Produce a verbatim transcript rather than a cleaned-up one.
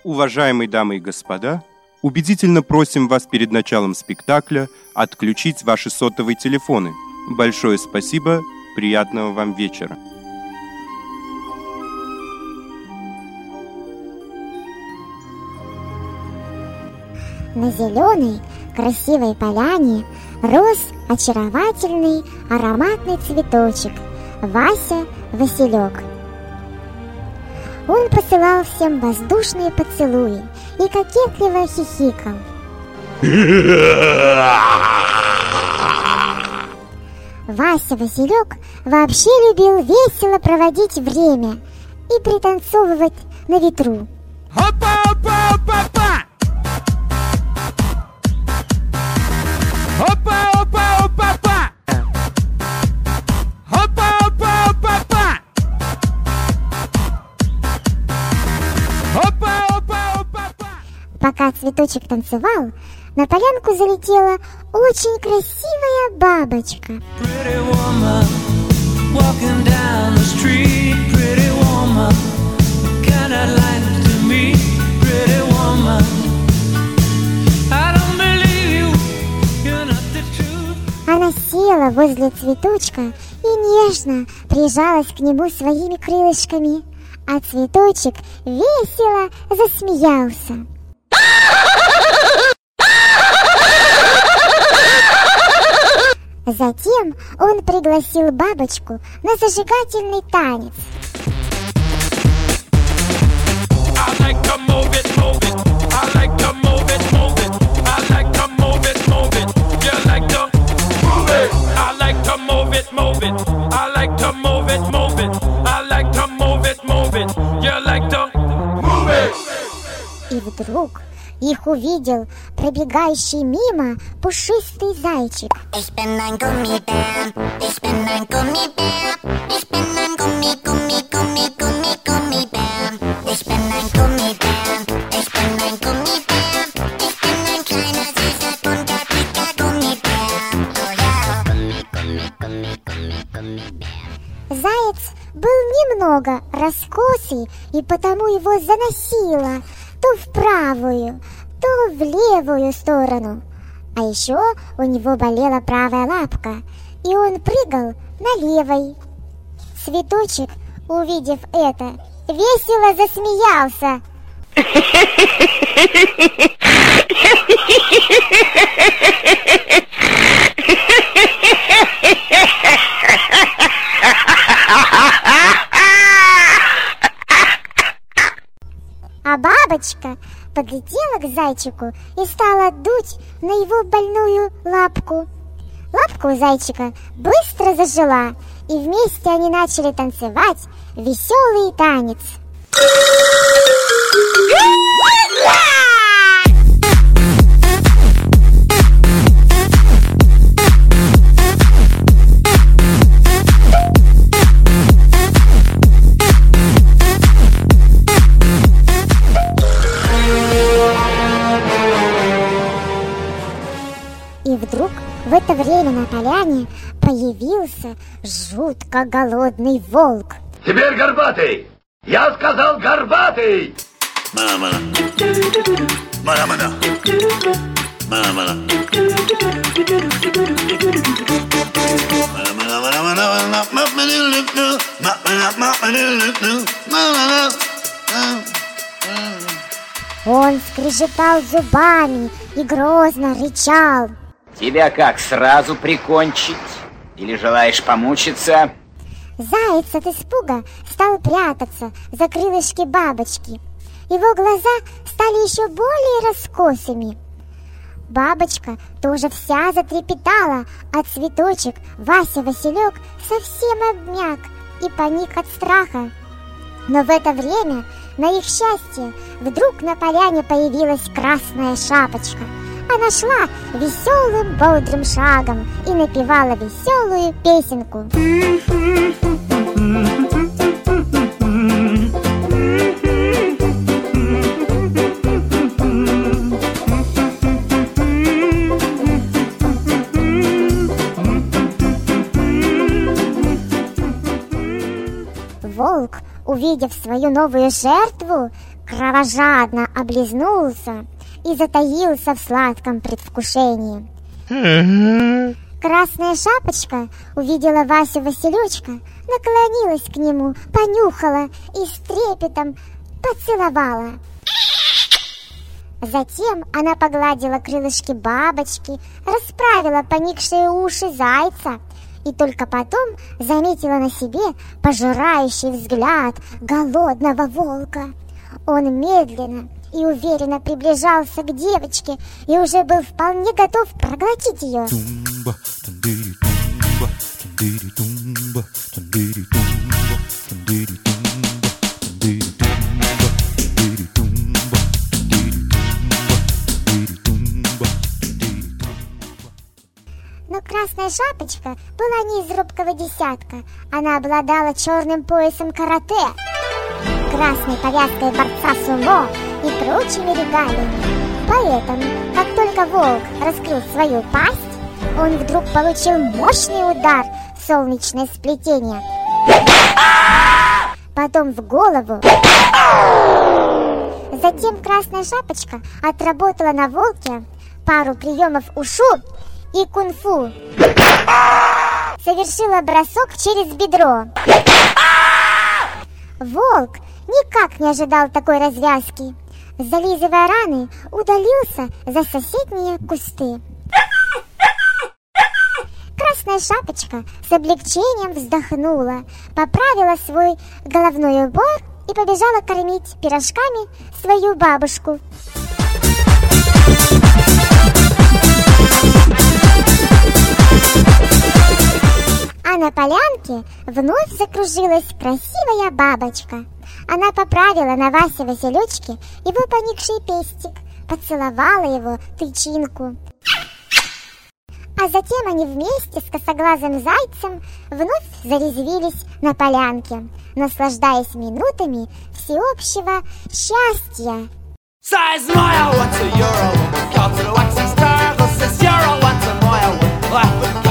Уважаемые дамы и господа, убедительно просим вас перед началом спектакля отключить ваши сотовые телефоны. Большое спасибо, приятного вам вечера. На зеленой, красивой поляне рос очаровательный ароматный цветочек Вася Василек. Он посылал всем воздушные поцелуи и кокетливо хихикал. Вася Василек вообще любил весело проводить время и пританцовывать на ветру. Опа-опа-опа-па! Опа-опа-опа-па! Опа-опа-опа-па! Опа-опа-опа-па! Пока цветочек танцевал, на полянку залетела очень красивая бабочка. Pretty woman, walking down the street. Pretty woman, kinda like to me. Pretty woman, I don't believe you, you're not the truth. Она села возле цветочка и нежно прижалась к нему своими крылышками, а цветочек весело засмеялся. Затем он пригласил бабочку на зажигательный танец. И вдруг их увидел пробегающий мимо пушистый зайчик. Ich bin ein Gummibär, ich bin ein Gummibär, ich bin ein Gummi, Gummi, Gummi, Gummi, Gummibär. Ich bin ein Gummibär, ich bin ein Gummibär, ich bin ein kleiner, süßer, bunter, dicker Gummibär. Oh ja, Gummi, Gummi, Gummi, Gummi, Gummibär. Заяц был немного раскосый, и потому его заносило то в правую, то в левую сторону. А еще у него болела правая лапка, и он прыгал на левой. Цветочек, увидев это, весело засмеялся. А бабочка подлетела к зайчику и стала дуть на его больную лапку. Лапка у зайчика быстро зажила, и вместе они начали танцевать веселый танец. И вдруг в это время на поляне появился жутко голодный волк. Теперь горбатый! Я сказал горбатый! Мана-мана. Мана-мана. Мана-мана. Он скрежетал зубами и грозно рычал. Тебя как, сразу прикончить? Или желаешь помучиться? Заяц от испуга стал прятаться за крылышки бабочки. Его глаза стали еще более раскосыми. Бабочка тоже вся затрепетала, а цветочек Вася Василек совсем обмяк и паник от страха. Но в это время, на их счастье, вдруг на поляне появилась красная шапочка. Она шла веселым бодрым шагом и напевала веселую песенку. Волк, увидев свою новую жертву, кровожадно облизнулся и затаился в сладком предвкушении. Красная Шапочка увидела Васю Василечка, наклонилась к нему, понюхала и с трепетом поцеловала. Затем она погладила крылышки Бабочки, расправила поникшие уши Зайца и только потом заметила на себе пожирающий взгляд голодного волка. Он медленно и уверенно приближался к девочке и уже был вполне готов проглотить ее. Но Красная Шапочка была не из робкого десятка. Она обладала черным поясом карате, красной повязкой борца сумо и прочими регалиями. Поэтому, как только волк раскрыл свою пасть, он вдруг получил мощный удар в солнечное сплетение. Потом в голову. Затем Красная Шапочка отработала на волке пару приемов ушу и кунг-фу. Совершила бросок через бедро. Волк никак не ожидал такой развязки. Зализывая раны, удалился за соседние кусты. Красная Шапочка с облегчением вздохнула, поправила свой головной убор и побежала кормить пирожками свою бабушку. А на полянке вновь закружилась красивая бабочка. Она поправила на Васе Василечке его поникший пестик, поцеловала его тычинку. А затем они вместе с косоглазым зайцем вновь зарезвились на полянке, наслаждаясь минутами всеобщего счастья. Size moja, what's a euro? Cut to the waxing star, this is euro, what's a moja?